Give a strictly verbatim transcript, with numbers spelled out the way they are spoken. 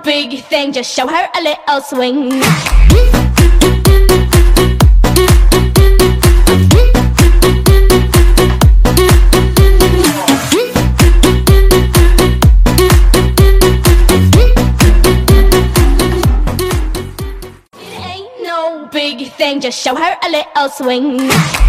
big thing, just show her a little swing. It ain't no big thing, just show her a little swing.